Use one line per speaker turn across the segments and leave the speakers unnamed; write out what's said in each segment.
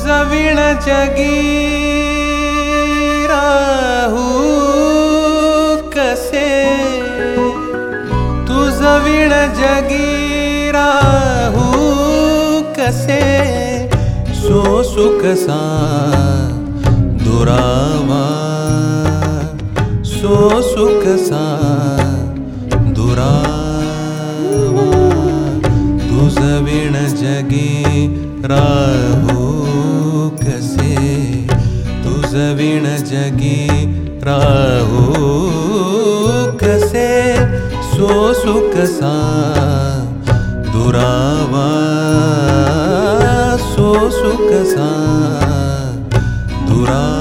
विण जगी राहू कसे, तुझ विण जगी राहू कसे, सो सुख सा दुरावा, सो सुख सा दुरावा, तुझ विण जगी राहू कसे, तुझ विण जगी राहू कसे, सो सुख सा दुरावा, सो सुख सा दुरावा।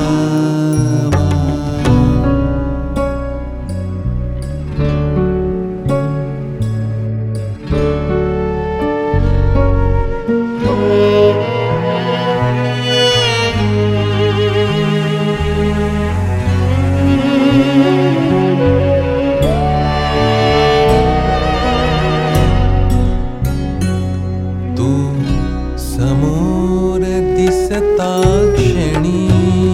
समोर दिसता क्षणी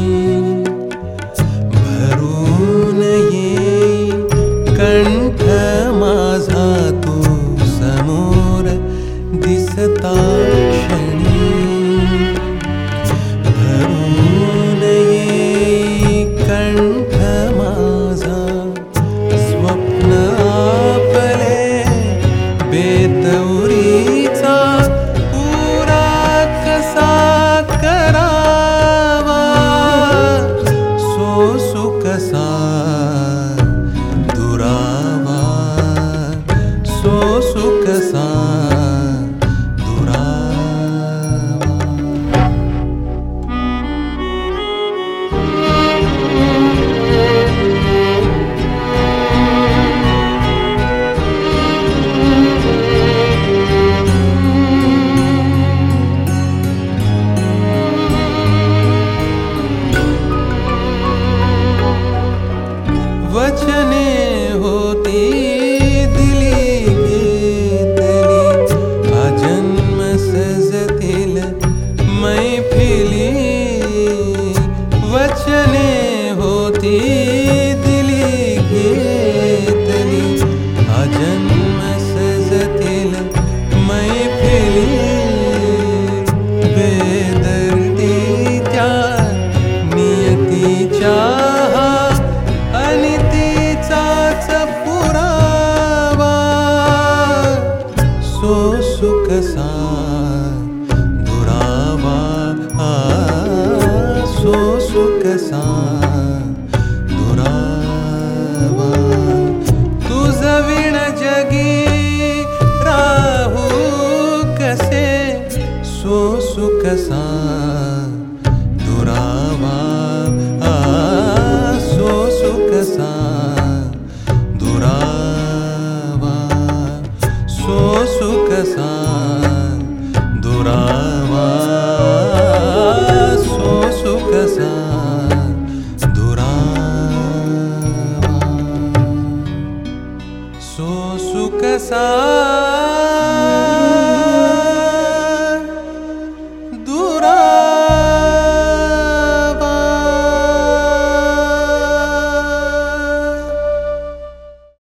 भरून ये कंठ माझा, तू समोर दिसता क्षणी भरून ये कंठ माझा, स्वप्न आपले बेतौरीचा दुरावा, सो सुख सा दुरावा। वचने होती दिली घेतली, आजन्म सजतील मैफिली, वचने होती दिली घेतली, आजन्म सजतील मैफिली, बेदर्दीच्या नियतीच्या सो सुख सा दुरावा, सो सुख सा दुरावा, तुझ विण जगी राहू कसे, सो सुख सा दुरावा, सो सुख सा दुरावा, सो सुख सा दुरावा, सो सुख सा दुरावा, सो सुख सा